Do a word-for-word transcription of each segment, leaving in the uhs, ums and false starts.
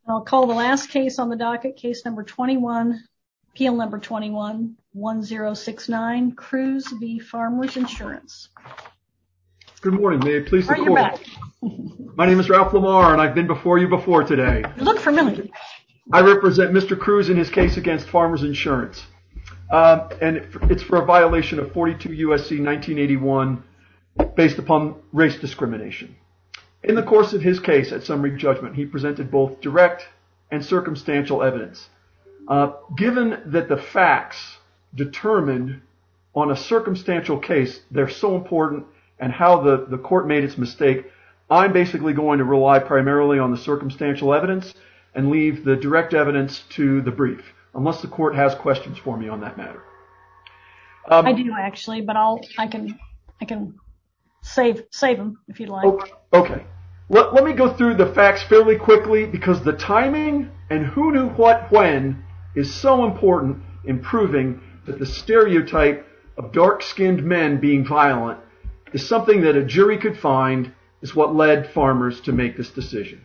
I'll call the last case on the docket, case number twenty-one, appeal number twenty-one, one zero six nine, Cruz v. Farmers Insurance. Good morning. May it please the All right, court. you're back. My name is Ralph Lamar, and I've been before you before today. You look familiar. I represent Mister Cruz in his case against Farmers Insurance. Uh, and it, it's for a violation of forty-two U S C nineteen eighty-one based upon race discrimination. In the course of his case at summary judgment, he presented both direct and circumstantial evidence. Uh, given that the facts determined on a circumstantial case, they're so important, and how the, the court made its mistake, I'm basically going to rely primarily on the circumstantial evidence and leave the direct evidence to the brief, unless the court has questions for me on that matter. Um, I do actually, but I'll I can I can save save them if you'd like. Okay. okay. Let, let me go through the facts fairly quickly, because the timing and who knew what when is so important in proving that the stereotype of dark-skinned men being violent is something that a jury could find is what led Farmers to make this decision.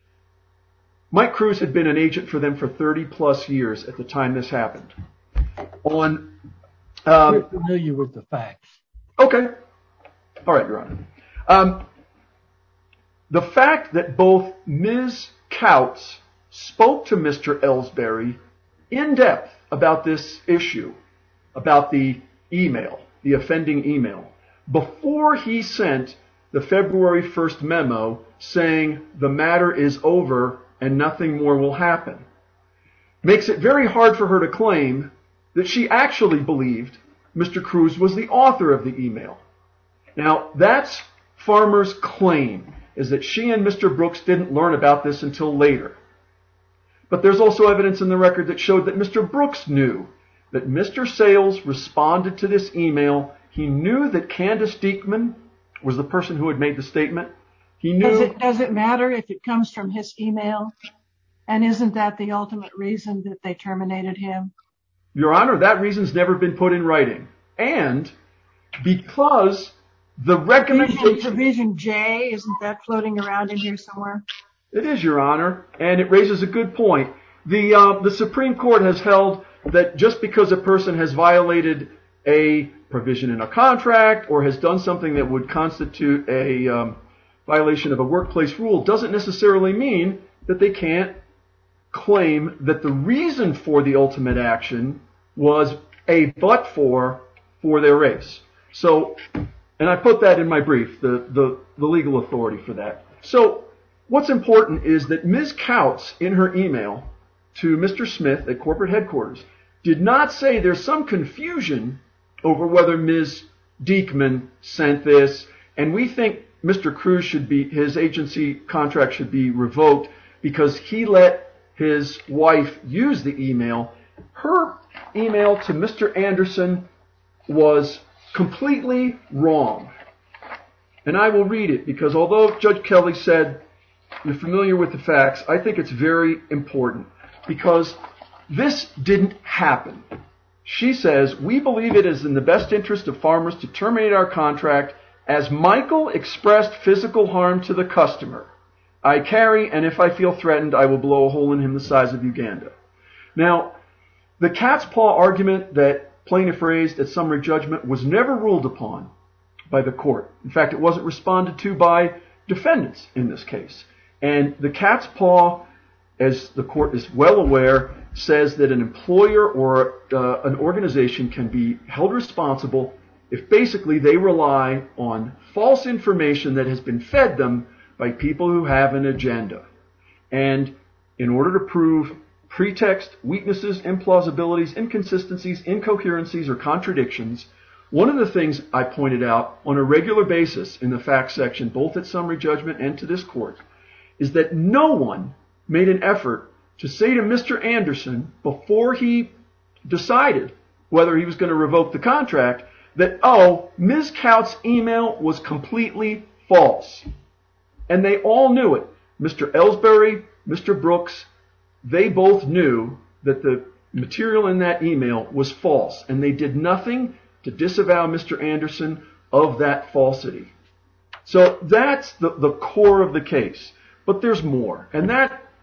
Mike Cruz had been an agent for them for thirty plus years at the time this happened. On, um, We're familiar with the facts. Okay. All right, Your Honor. Um, the fact that both Miz Couts spoke to Mister Ellsbury in depth about this issue, about the email, the offending email, before he sent the February first memo saying the matter is over and nothing more will happen, makes it very hard for her to claim that she actually believed Mister Cruz was the author of the email. Now, that's Farmer's claim, is that she and Mister Brooks didn't learn about this until later. But there's also evidence in the record that showed that Mister Brooks knew that Mister Sales responded to this email. He knew that Candace Diekman was the person who had made the statement. He knew. Does it, does it matter if it comes from his email? And isn't that the ultimate reason that they terminated him? Your Honor, that reason's never been put in writing. And because the recommendation... Provision, provision J, isn't that floating around in here somewhere? It is, Your Honor, and it raises a good point. The, uh, the Supreme Court has held that just because a person has violated a provision in a contract or has done something that would constitute a um, violation of a workplace rule doesn't necessarily mean that they can't claim that the reason for the ultimate action was a but-for for their race. So, and I put that in my brief, the, the, the legal authority for that. So, what's important is that Miz Couts, in her email to Mister Smith at corporate headquarters, did not say there's some confusion over whether Miz Diekman sent this, and we think Mister Cruz should be, his agency contract should be revoked because he let his wife use the email. Her email to Mister Anderson was completely wrong. And I will read it because although Judge Kelly said you're familiar with the facts, I think it's very important because this didn't happen. She says, we believe it is in the best interest of Farmers to terminate our contract as Michael expressed physical harm to the customer. I carry, and if I feel threatened, I will blow a hole in him the size of Uganda. Now, the cat's paw argument that plaintiff raised at summary judgment was never ruled upon by the court. In fact, it wasn't responded to by defendants in this case. And the cat's paw, as the court is well aware, says that an employer or uh, an organization can be held responsible if basically they rely on false information that has been fed them by people who have an agenda. And in order to prove pretext, weaknesses, implausibilities, inconsistencies, incoherencies, or contradictions, one of the things I pointed out on a regular basis in the facts section, both at summary judgment and to this court, is that no one made an effort to say to Mister Anderson before he decided whether he was going to revoke the contract that, oh, Miz Couts' email was completely false. And they all knew it. Mister Ellsbury, Mister Brooks, they both knew that the material in that email was false. And they did nothing to disavow Mister Anderson of that falsity. So that's the, the core of the case. But there's more. And that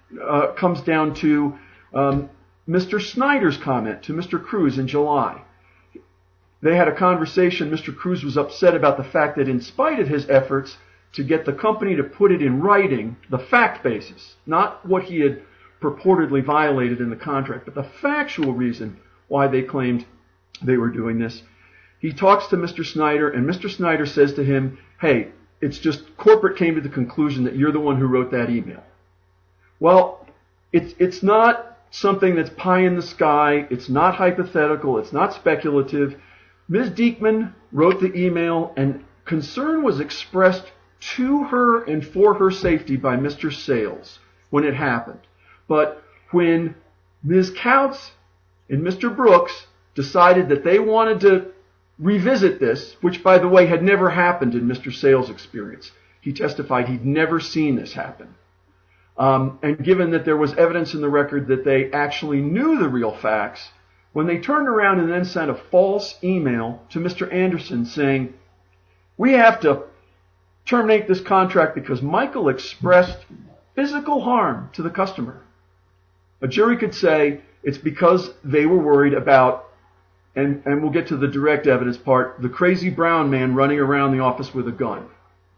uh, comes down to um, Mister Snyder's comment to Mister Cruz in July. They had a conversation. Mister Cruz was upset about the fact that in spite of his efforts to get the company to put it in writing, the fact basis, not what he had purportedly violated in the contract, but the factual reason why they claimed they were doing this. He talks to Mister Snyder, and Mister Snyder says to him, hey, it's just corporate came to the conclusion that you're the one who wrote that email. Well, it's, it's not something that's pie in the sky. It's not hypothetical. It's not speculative. Miz Diekman wrote the email, and concern was expressed to her and for her safety by Mister Sales when it happened. But when Miz Coutts and Mister Brooks decided that they wanted to revisit this, which, by the way, had never happened in Mister Sales' experience. He testified he'd never seen this happen. Um, and given that there was evidence in the record that they actually knew the real facts, when they turned around and then sent a false email to Mister Anderson saying, we have to terminate this contract because Michael expressed physical harm to the customer. A jury could say it's because they were worried about, and, and we'll get to the direct evidence part, the crazy brown man running around the office with a gun.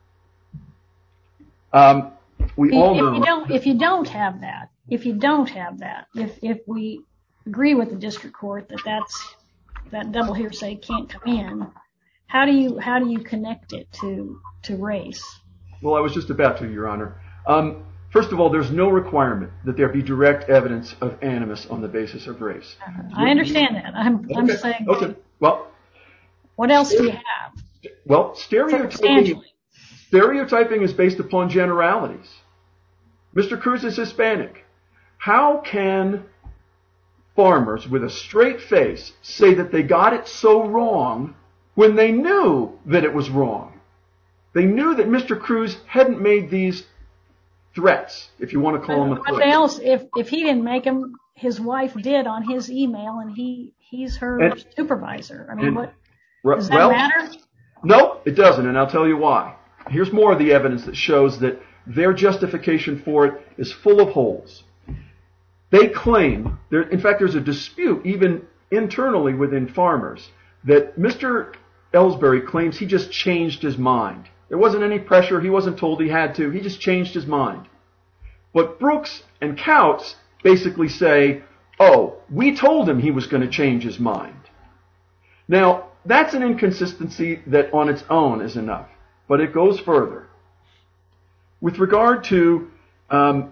Um, we if, all if know. You don't, if you don't have that, if you don't have that, if if we agree with the district court that that's that double hearsay can't come in, how do you how do you connect it to to race? Well, I was just about to, Your Honor. Um, first of all, there's no requirement that there be direct evidence of animus on the basis of race. Uh, I understand that. I'm okay. I'm saying. Okay. Well. What else do you have? Well, stereotyping. Stereotyping is based upon generalities. Mister Cruz is Hispanic. How can farmers with a straight face say that they got it so wrong when they knew that it was wrong? They knew that Mister Cruz hadn't made these threats, if you want to call them a threat. What else? If if he didn't make them, his wife did on his email, and he he's her and, supervisor. I mean, and, what does that well, matter? No, it doesn't, and I'll tell you why. Here's more of the evidence that shows that their justification for it is full of holes. They claim, there, in fact, there's a dispute even internally within farmers that Mister Ellsbury claims he just changed his mind. There wasn't any pressure. He wasn't told he had to. He just changed his mind. But Brooks and Coutts basically say, oh, we told him he was going to change his mind. Now, that's an inconsistency that on its own is enough, but it goes further. With regard to um,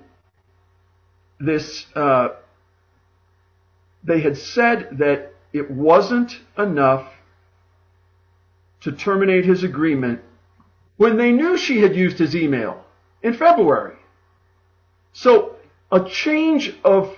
this, uh, they had said that it wasn't enough to terminate his agreement when they knew she had used his email in February. So a change of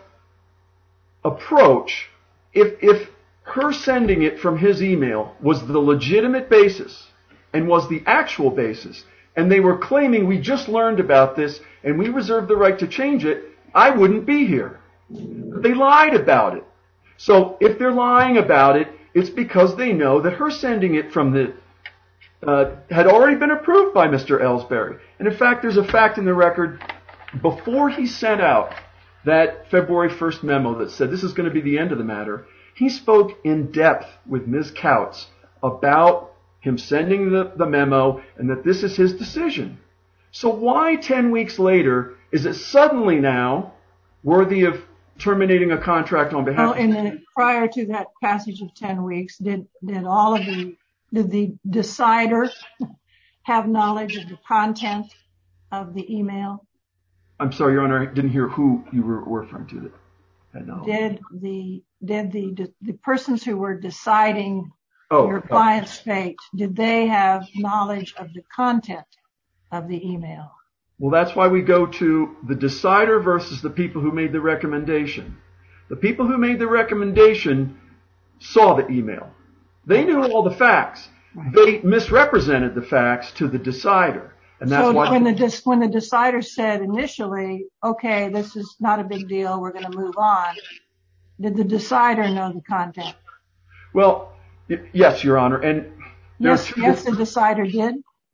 approach, if, if her sending it from his email was the legitimate basis and was the actual basis, and they were claiming we just learned about this and we reserve the right to change it, I wouldn't be here. They lied about it. So if they're lying about it, it's because they know that her sending it from the uh, had already been approved by Mister Ellsbury. And in fact, there's a fact in the record before he sent out that February first memo that said this is going to be the end of the matter. He spoke in depth with Miz Coutts about him sending the, the memo and that this is his decision. So why ten weeks later is it suddenly now worthy of terminating a contract on behalf well, of... And then prior to that passage of ten weeks, did, did all of the, did the decider have knowledge of the content of the email? I'm sorry, Your Honor, I didn't hear who you were referring to that had knowledge. Did the, did the, the persons who were deciding oh, your client's oh. fate, did they have knowledge of the content of the email? Well, that's why we go to the decider versus the people who made the recommendation. The people who made the recommendation saw the email. They knew all the facts. Right. They misrepresented the facts to the decider. And that's so why when the when the decider said initially, okay, this is not a big deal, we're going to move on, did the decider know the content? Well, y- yes, Your Honor. And yes, yes, the decider did.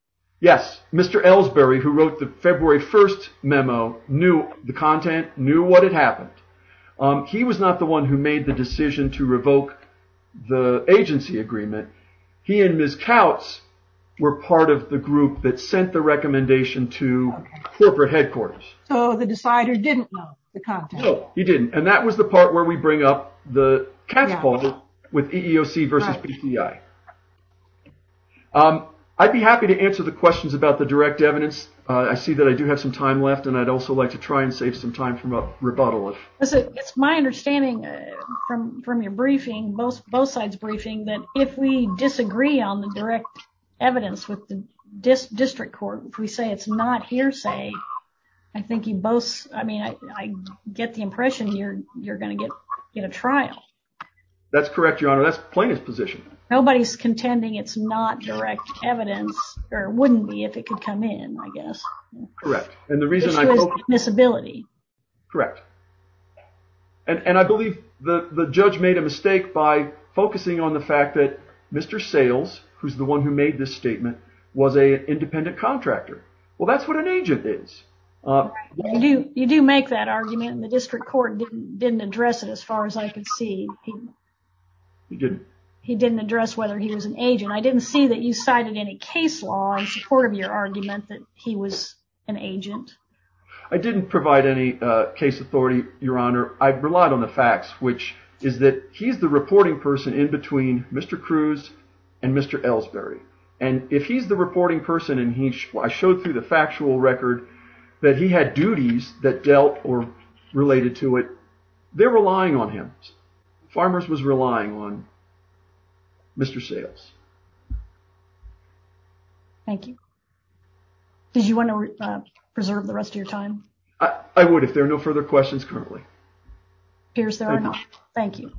Yes, Mister Ellsbury, who wrote the February first memo, knew the content, knew what had happened. Um, he was not the one who made the decision to revoke the agency agreement. He and Miz Couts were part of the group that sent the recommendation to okay. corporate headquarters. So the decider didn't know the content? No, he didn't. And that was the part where we bring up the cat's yeah. paw with E E O C versus right. P C I. Um, I'd be happy to answer the questions about the direct evidence. Uh, I see that I do have some time left, and I'd also like to try and save some time from a rebuttal. If it's my understanding uh, from from your briefing, both both sides briefing, that if we disagree on the direct evidence with the dis- district court, if we say it's not hearsay, I think you both. I mean, I, I get the impression you're you're going to get get a trial. That's correct, Your Honor. That's plaintiff's position. Nobody's contending it's not direct evidence, or wouldn't be if it could come in, I guess. Correct. And the reason issue I is focus- admissibility. Correct. And and I believe the, the judge made a mistake by focusing on the fact that Mister Sales, who's the one who made this statement, was an independent contractor. Well, that's what an agent is. Uh, you do you do make that argument, and the district court didn't didn't address it as far as I could see. He, he didn't. He didn't address whether he was an agent. I didn't see that you cited any case law in support of your argument that he was an agent. I didn't provide any uh, case authority, Your Honor. I relied on the facts, which is that he's the reporting person in between Mister Cruz and Mister Ellsbury. And if he's the reporting person and he, sh- I showed through the factual record that he had duties that dealt or related to it, they're relying on him. Farmers was relying on Mister Sales. Thank you. Did you want to uh, preserve the rest of your time? I, I would if there are no further questions currently. Appears there Thank are you. not. Thank you.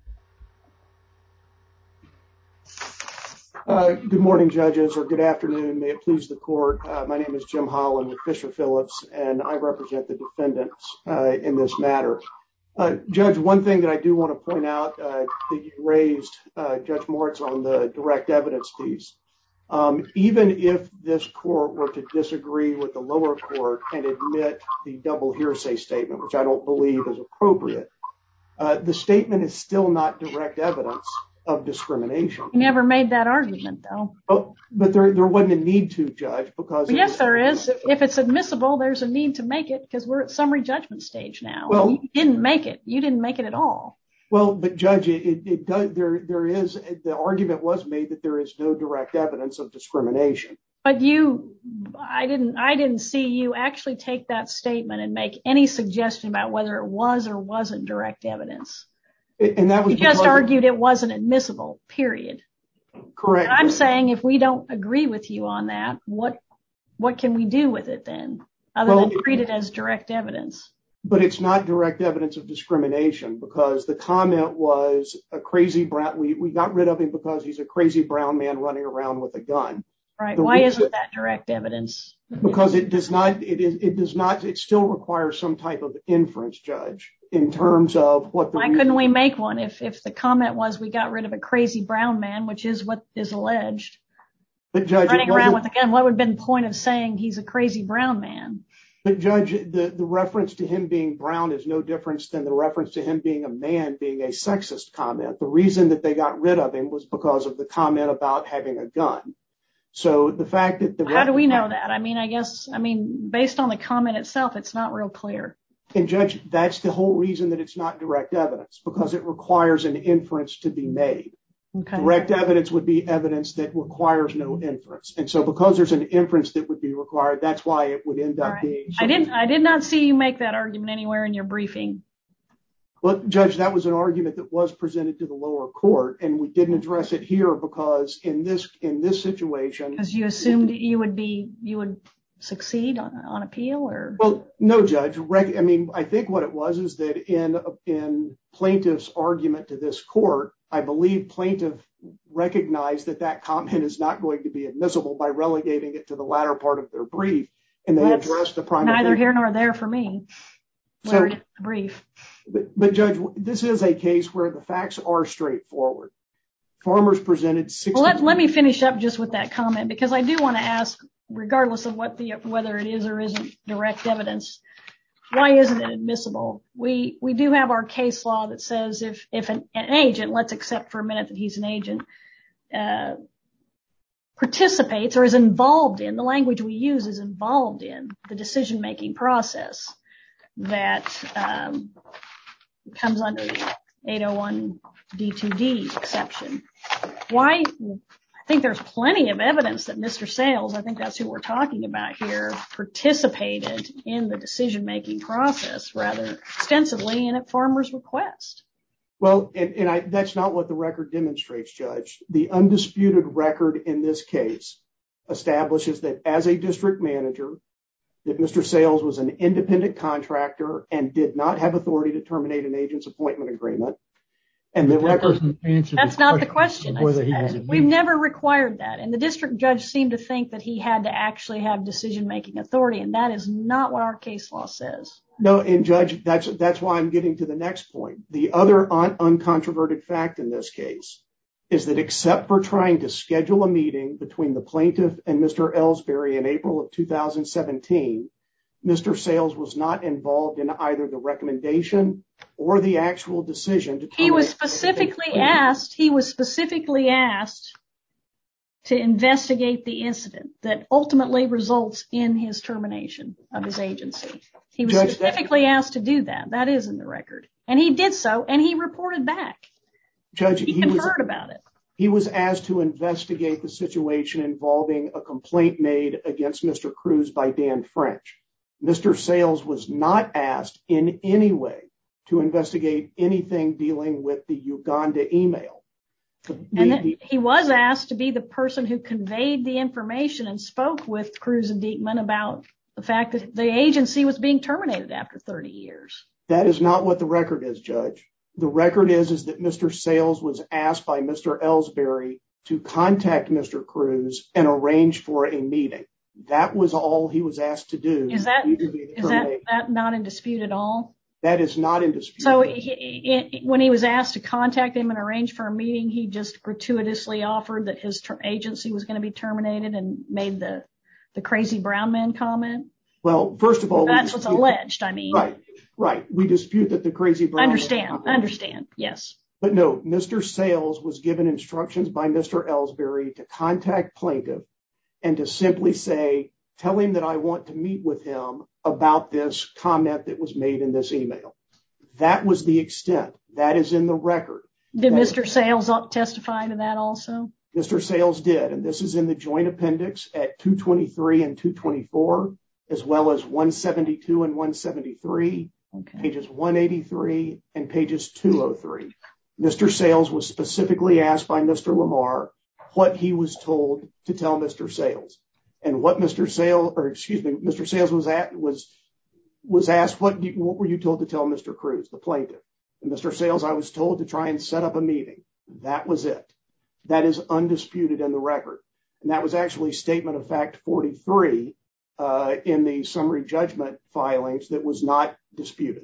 Uh, good morning, judges, or good afternoon. May it please the court. Uh, my name is Jim Holland with Fisher Phillips, and I represent the defendants uh, in this matter. Uh, Judge, one thing that I do want to point out uh, that you raised, uh, Judge Moritz, on the direct evidence piece. Um, even if this court were to disagree with the lower court and admit the double hearsay statement, which I don't believe is appropriate, uh, the statement is still not direct evidence of discrimination. You never made that argument, though. But, but there, there wasn't a need to, Judge, because... Well, yes, there is. If, if it's admissible, there's a need to make it because we're at summary judgment stage now. Well, you didn't make it. You didn't make it at all. Well, but Judge, it, it, it does. There, there is. The argument was made that there is no direct evidence of discrimination. But you, I didn't, I didn't see you actually take that statement and make any suggestion about whether it was or wasn't direct evidence. And that was you just argued it wasn't admissible, period. Correct. And I'm saying if we don't agree with you on that, what what can we do with it then, other well, than treat it as direct evidence? But it's not direct evidence of discrimination because the comment was a crazy brown. We, we got rid of him because he's a crazy brown man running around with a gun. Right. The Why reason, isn't that direct evidence? Because it does not. It is. It does not. It still requires some type of inference, Judge, in terms of what the. Why couldn't we make one if if the comment was we got rid of a crazy brown man, which is what is alleged? But Judge, running around with a gun. What would have been the point of saying he's a crazy brown man? But Judge, the the reference to him being brown is no different than the reference to him being a man being a sexist comment. The reason that they got rid of him was because of the comment about having a gun. So the fact that the how do we know that? I mean, I guess I mean based on the comment itself, it's not real clear. And Judge, that's the whole reason that it's not direct evidence because it requires an inference to be made. Okay. Direct evidence would be evidence that requires no inference, and so because there's an inference that would be required, that's why it would end up right. being. I didn't. I did not see you make that argument anywhere in your briefing. Well, Judge, that was an argument that was presented to the lower court, and we didn't address it here because in this in this situation, because you assumed you would be you would succeed on, on appeal, or well, no, Judge. Rec- I mean, I think what it was is that in in plaintiff's argument to this court, I believe plaintiff recognized that that comment is not going to be admissible by relegating it to the latter part of their brief, and they That's addressed the primary. Neither here nor there for me. Where so, it is the brief. But, but Judge, this is a case where the facts are straightforward. Farmers presented sixty. Well, let, let me finish up just with that comment because I do want to ask regardless of what the whether it is or isn't direct evidence, why isn't it admissible? We we do have our case law that says if if an, an agent, let's accept for a minute that he's an agent, uh, participates or is involved in, the language we use is involved in the decision-making process that um, comes under the eight oh one D two D exception. Why? I think there's plenty of evidence that Mister Sales, I think that's who we're talking about here, participated in the decision-making process rather extensively and at Farmer's request. Well, and, and I, that's not what the record demonstrates, Judge. The undisputed record in this case establishes that as a district manager, that Mister Sales was an independent contractor and did not have authority to terminate an agent's appointment agreement. And the record that's not the question. We've never required that. And the district judge seemed to think that he had to actually have decision-making authority. And that is not what our case law says. No, and Judge, that's, that's why I'm getting to the next point. The other un- uncontroverted fact in this case is that except for trying to schedule a meeting between the plaintiff and Mister Ellsbury in April of two thousand seventeen, Mister Sales was not involved in either the recommendation or the actual decision. To he was specifically asked, he was specifically asked to investigate the incident that ultimately results in his termination of his agency. He was Judge, specifically asked to do that. That is in the record. And he did so, and he reported back. Judge, he, he conferred was, about it. He was asked to investigate the situation involving a complaint made against Mister Cruz by Dan French. Mister Sales was not asked in any way to investigate anything dealing with the Uganda email. The, and the, he was asked to be the person who conveyed the information and spoke with Cruz and Diekman about the fact that the agency was being terminated after thirty years. That is not what the record is, Judge. The record is, is that Mister Sales was asked by Mister Ellsbury to contact Mister Cruz and arrange for a meeting. That was all he was asked to do. Is that, is that, that not in dispute at all? That is not in dispute. So he, he, when he was asked to contact him and arrange for a meeting, he just gratuitously offered that his ter- agency was going to be terminated and made the, the crazy brown man comment? Well, first of all, that's what's alleged, I mean. Right, right. We dispute that the crazy brown understand, man understand, yes. But no, Mister Sales was given instructions by Mister Ellsbury to contact plaintiff and to simply say, tell him that I want to meet with him about this comment that was made in this email. That was the extent. That is in the record. Did Mister Sales testify to that also? Mister Sales did, and this is in the joint appendix at two twenty-three and two twenty-four, as well as one seventy-two and one seventy-three, okay. Pages one eighty-three and pages two oh three. Mister Sales was specifically asked by Mister Lamar what he was told to tell Mister Sales. And what Mister Sales, or excuse me, Mister Sales was at, was, was asked, what, what were you told to tell Mister Cruz, the plaintiff? And Mister Sales, I was told to try and set up a meeting. That was it. That is undisputed in the record. And that was actually statement of fact forty-three uh, in the summary judgment filings that was not disputed.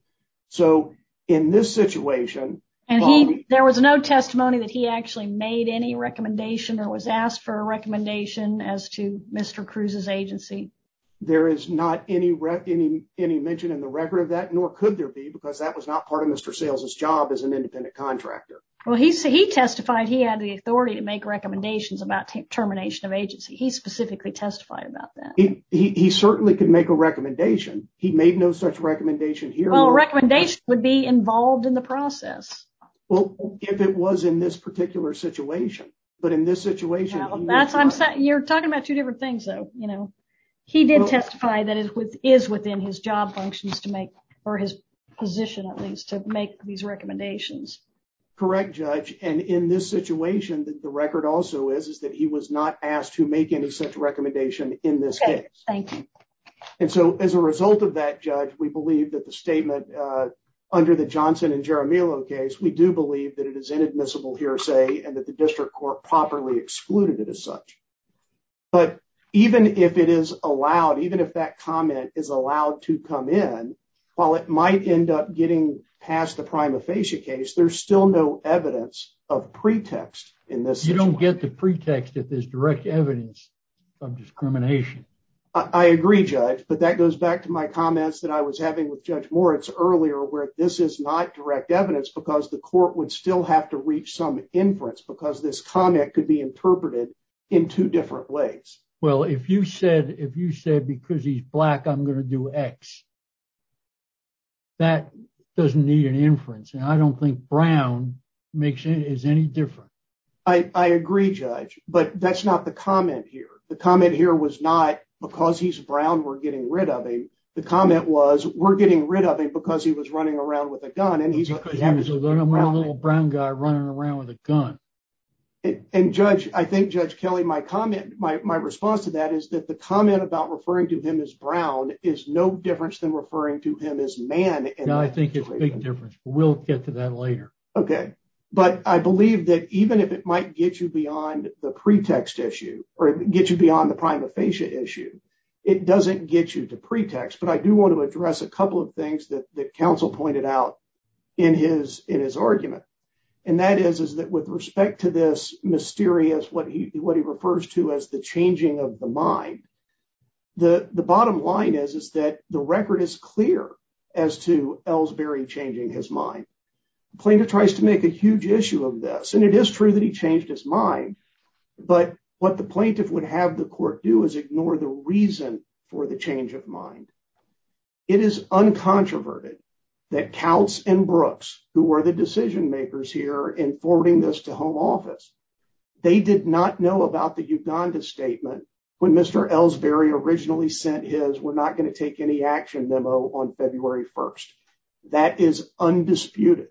So in this situation, and he, um, there was no testimony that he actually made any recommendation or was asked for a recommendation as to Mister Cruz's agency. There is not any rec- any any mention in the record of that, nor could there be, because that was not part of Mister Sales's job as an independent contractor. Well, he he testified he had the authority to make recommendations about t- termination of agency. He specifically testified about that. He, he he certainly could make a recommendation. He made no such recommendation here. Well, a recommendation would be involved in the process. Well, if it was in this particular situation, but in this situation, well, that's I'm saying. You're talking about two different things, though. You know, he did well, testify that it with, is within his job functions to make, or his position at least, to make these recommendations. Correct, Judge. And in this situation, the, the record also is is that he was not asked to make any such recommendation in this okay, case. Thank you. And so, as a result of that, Judge, we believe that the statement. Uh, Under the Johnson and Jaramillo case, we do believe that it is inadmissible hearsay and that the district court properly excluded it as such. But even if it is allowed, even if that comment is allowed to come in, while it might end up getting past the prima facie case, there's still no evidence of pretext in this You situation. don't get the pretext if there's direct evidence of discrimination. I agree, Judge, but that goes back to my comments that I was having with Judge Moritz earlier, where this is not direct evidence because the court would still have to reach some inference because this comment could be interpreted in two different ways. Well, if you said, if you said because he's black, I'm going to do X, that doesn't need an inference. And I don't think brown makes it is any different. I, I agree, Judge, but that's not the comment here. The comment here was not because he's brown, we're getting rid of him. The comment was we're getting rid of him because he was running around with a gun, and he's because he was a little, brown, little brown guy running around with a gun. And, and Judge, I think Judge Kelly, my comment, my, my response to that is that the comment about referring to him as brown is no difference than referring to him as man. In yeah, I think situation. It's a big difference, but we'll get to that later. Okay. But I believe that even if it might get you beyond the pretext issue or get you beyond the prima facie issue, it doesn't get you to pretext. But I do want to address a couple of things that, that counsel pointed out in his in his argument. And that is, is that with respect to this mysterious, what he what he refers to as the changing of the mind, the, the bottom line is, is that the record is clear as to Ellsbury changing his mind. The plaintiff tries to make a huge issue of this, and it is true that he changed his mind, but what the plaintiff would have the court do is ignore the reason for the change of mind. It is uncontroverted that Counts and Brooks, who were the decision makers here in forwarding this to Home Office, they did not know about the Uganda statement when Mister Ellsbury originally sent his "we're not going to take any action" memo on February first. That is undisputed.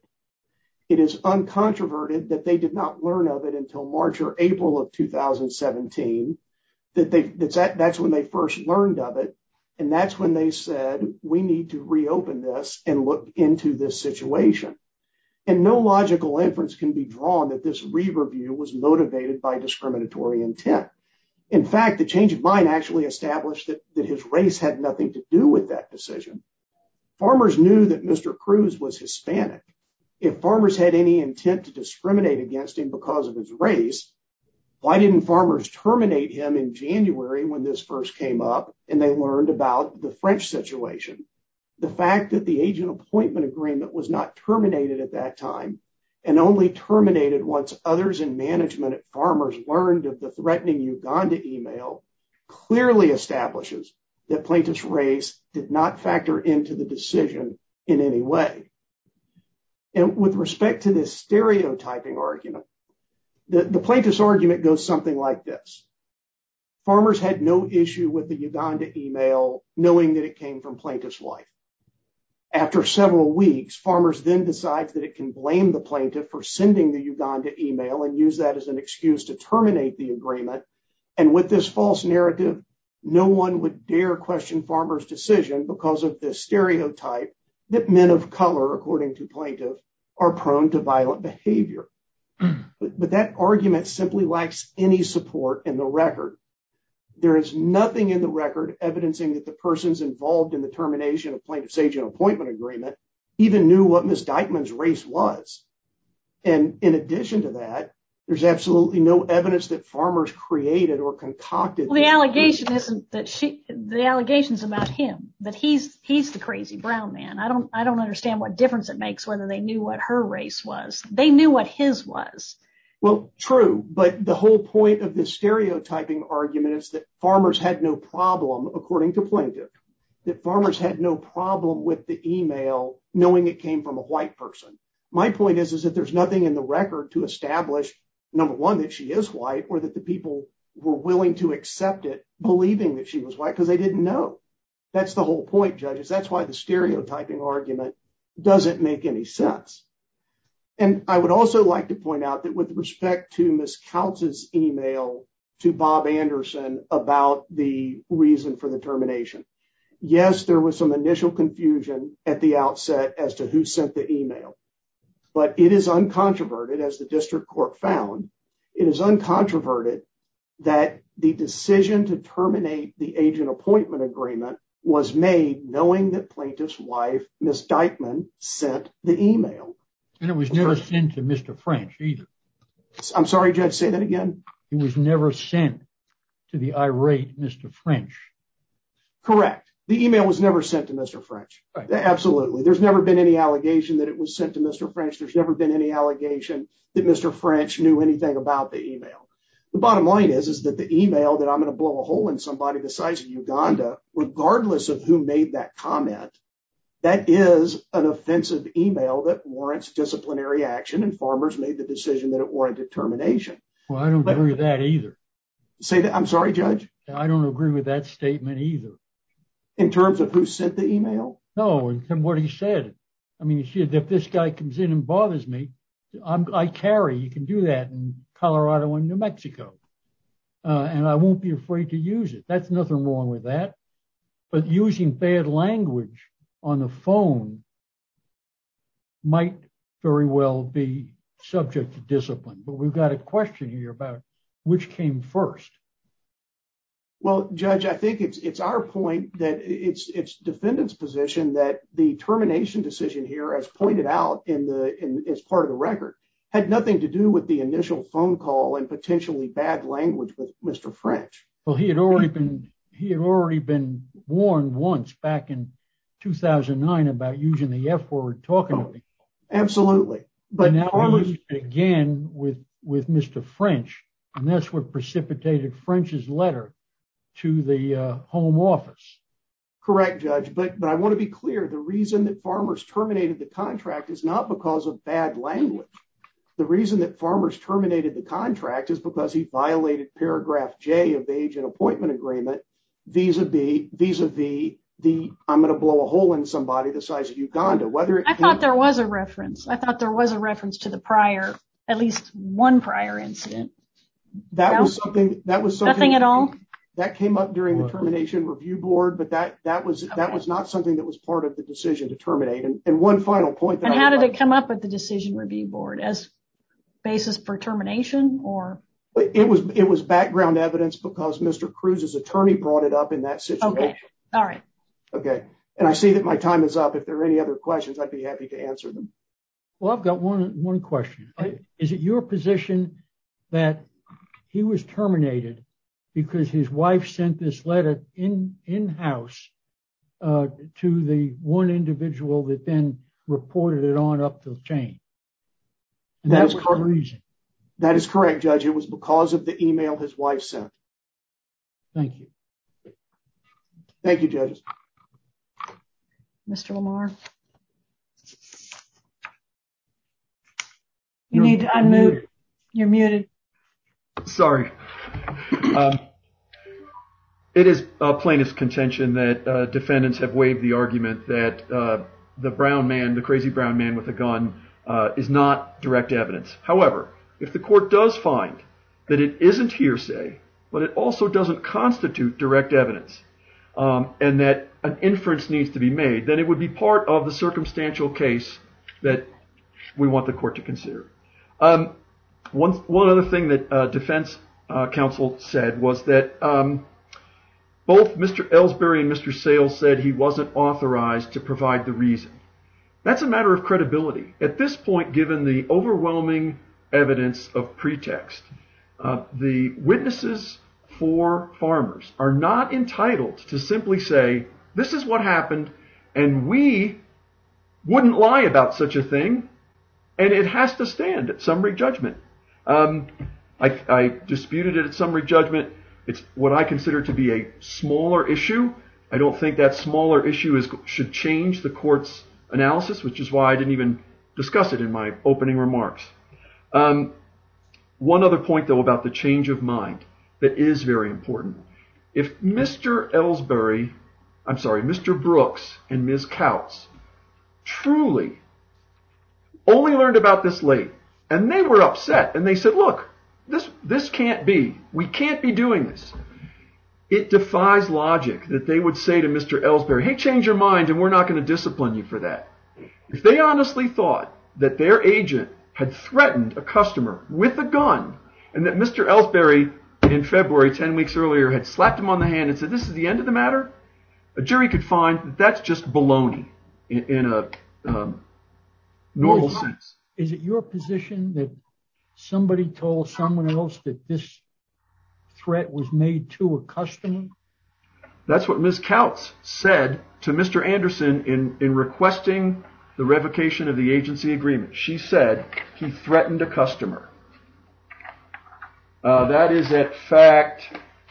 It is uncontroverted that they did not learn of it until March or April of two thousand seventeen, that they that's, that's when they first learned of it. And that's when they said, we need to reopen this and look into this situation. And no logical inference can be drawn that this re-review was motivated by discriminatory intent. In fact, the change of mind actually established that, that his race had nothing to do with that decision. Farmers knew that Mister Cruz was Hispanic. If farmers had any intent to discriminate against him because of his race, why didn't farmers terminate him in January when this first came up and they learned about the French situation? The fact that the agent appointment agreement was not terminated at that time and only terminated once others in management at Farmers learned of the threatening Uganda email clearly establishes that plaintiff's race did not factor into the decision in any way. And with respect to this stereotyping argument, the, the plaintiff's argument goes something like this. Farmers had no issue with the Uganda email, knowing that it came from plaintiff's wife. After several weeks, Farmers then decides that it can blame the plaintiff for sending the Uganda email and use that as an excuse to terminate the agreement. And with this false narrative, no one would dare question Farmers' decision because of this stereotype that men of color, according to plaintiff, are prone to violent behavior. But, but that argument simply lacks any support in the record. There is nothing in the record evidencing that the persons involved in the termination of plaintiff's agent appointment agreement even knew what Miz Dykeman's race was. And in addition to that, there's absolutely no evidence that Farmers created or concocted. Well, the allegation isn't that she, the allegation's about him, that he's, he's the crazy brown man. I don't, I don't understand what difference it makes whether they knew what her race was. They knew what his was. Well, true, but the whole point of this stereotyping argument is that Farmers had no problem, according to plaintiff, that Farmers had no problem with the email knowing it came from a white person. My point is, is that there's nothing in the record to establish, number one, that she is white or that the people were willing to accept it, believing that she was white because they didn't know. That's the whole point, judges. That's why the stereotyping argument doesn't make any sense. And I would also like to point out that with respect to Miz Counts' email to Bob Anderson about the reason for the termination, yes, there was some initial confusion at the outset as to who sent the email, but it is uncontroverted, as the district court found, it is uncontroverted that the decision to terminate the agent appointment agreement was made knowing that plaintiff's wife, Miz Dykeman, sent the email. And it was never sent to Mister French either. I'm sorry, Judge, say that again. It was never sent to the irate Mister French. Correct. The email was never sent to Mister French. Right. Absolutely. There's never been any allegation that it was sent to Mister French. There's never been any allegation that Mister French knew anything about the email. The bottom line is, is that the email that I'm going to blow a hole in somebody the size of Uganda, regardless of who made that comment, that is an offensive email that warrants disciplinary action, and Farmers made the decision that it warranted termination. Well, I don't But, agree with that either. Say that. I'm sorry, Judge. I don't agree with that statement either. In terms of who sent the email? No, and what he said. I mean, he said, if this guy comes in and bothers me, I'm, I carry. You can do that in Colorado and New Mexico. Uh, and I won't be afraid to use it. That's nothing wrong with that. But using bad language on the phone might very well be subject to discipline. But we've got a question here about which came first. Well, Judge, I think it's it's our point that it's it's defendant's position that the termination decision here, as pointed out in the in as part of the record, had nothing to do with the initial phone call and potentially bad language with Mister French. Well, he had already been he had already been warned once back in two thousand nine about using the F word talking to people. Absolutely. But and now Farmers he used it again with with Mister French, and that's what precipitated French's letter to the uh, Home Office. Correct, Judge. But but I want to be clear. The reason that Farmers terminated the contract is not because of bad language. The reason that Farmers terminated the contract is because he violated paragraph J of the agent appointment agreement vis-a-vis vis-a-vis the I'm going to blow a hole in somebody the size of Uganda. Whether it I thought there was a reference. I thought there was a reference to the prior, at least one prior incident. That no? was something. That was something. Nothing at all. That came up during the termination review board, but that that was okay. that was not something that was part of the decision to terminate. And, and one final point. That and I how did like, it come up at the decision review board as basis for termination, or? It was it was background evidence because Mister Cruz's attorney brought it up in that situation. Okay. All right. Okay. And I see that my time is up. If there are any other questions, I'd be happy to answer them. Well, I've got one one question. Is it your position that he was terminated because his wife sent this letter in in-house uh, to the one individual that then reported it on up the chain? And that, that was correct. The reason. That is correct, Judge. It was because of the email his wife sent. Thank you. Thank you, judges. Mister Lamar. You You're need to unmute. Muted. You're muted. Sorry. Um, it is uh, plaintiff's contention that uh, defendants have waived the argument that uh, the brown man, the crazy brown man with a gun, uh, is not direct evidence. However, if the court does find that it isn't hearsay, but it also doesn't constitute direct evidence, um, and that an inference needs to be made, then it would be part of the circumstantial case that we want the court to consider. Um, one, one other thing that uh, defense uh, counsel said was that um, both Mister Ellsbury and Mister Sales said he wasn't authorized to provide the reason. That's a matter of credibility. At this point, given the overwhelming evidence of pretext, uh, the witnesses for Farmers are not entitled to simply say, this is what happened, and we wouldn't lie about such a thing, and it has to stand at summary judgment. Um, I, I disputed it at summary judgment. It's what I consider to be a smaller issue. I don't think that smaller issue is should change the court's analysis, which is why I didn't even discuss it in my opening remarks. Um, one other point, though, about the change of mind that is very important. If Mister Ellsbury, I'm sorry, Mister Brooks and Miz Couts truly only learned about this late, and they were upset, and they said, look, this this can't be. We can't be doing this. It defies logic that they would say to Mister Ellsbury, hey, change your mind, and we're not going to discipline you for that. If they honestly thought that their agent had threatened a customer with a gun, and that Mister Ellsbury in February, ten weeks earlier, had slapped him on the hand and said, this is the end of the matter, a jury could find that that's just baloney in, in a um, normal is, sense. Is it your position that somebody told someone else that this threat was made to a customer? That's what Miz Kautz said to Mister Anderson in, in requesting the revocation of the agency agreement. She said he threatened a customer. Uh, that is at fact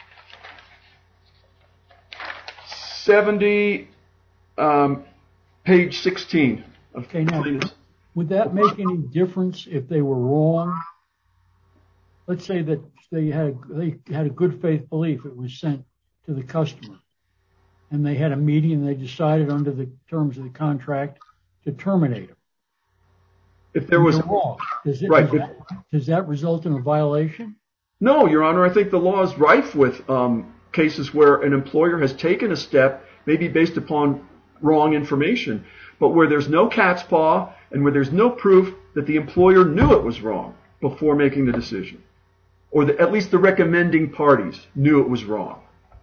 seventy, um, page sixteen. Okay, now, would that make any difference if they were wrong? Let's say that they had they had a good faith belief it was sent to the customer, and they had a meeting and they decided under the terms of the contract to terminate them. If there was wrong, does, it, right, does, that, does that result in a violation? No, Your Honor. I think the law is rife with um, cases where an employer has taken a step, maybe based upon wrong information, but where there's no cat's paw and where there's no proof that the employer knew it was wrong before making the decision, or the, at least the recommending parties knew it was wrong.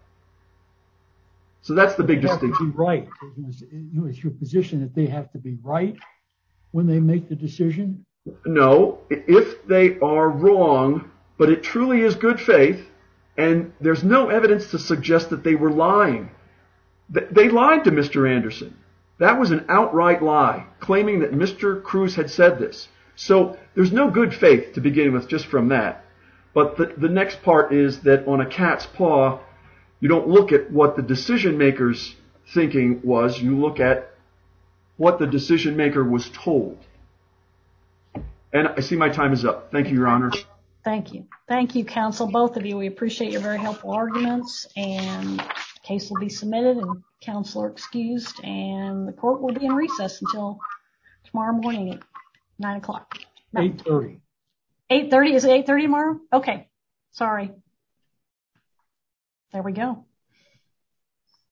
So that's the big they distinction. Have to be right. It's your position that they have to be right when they make the decision? No, if they are wrong, but it truly is good faith, and there's no evidence to suggest that they were lying. They lied to Mister Anderson. That was an outright lie, claiming that Mister Cruz had said this. So there's no good faith to begin with just from that. But the, the next part is that on a cat's paw, you don't look at what the decision maker's thinking was. You look at what the decision maker was told. And I see my time is up. Thank you, Your Honor. Thank you. Thank you, counsel, both of you. We appreciate your very helpful arguments, and the case will be submitted and counsel are excused, and the court will be in recess until tomorrow morning at nine o'clock. No. eight thirty. eight thirty? Is it eight thirty tomorrow? Okay. Sorry. There we go.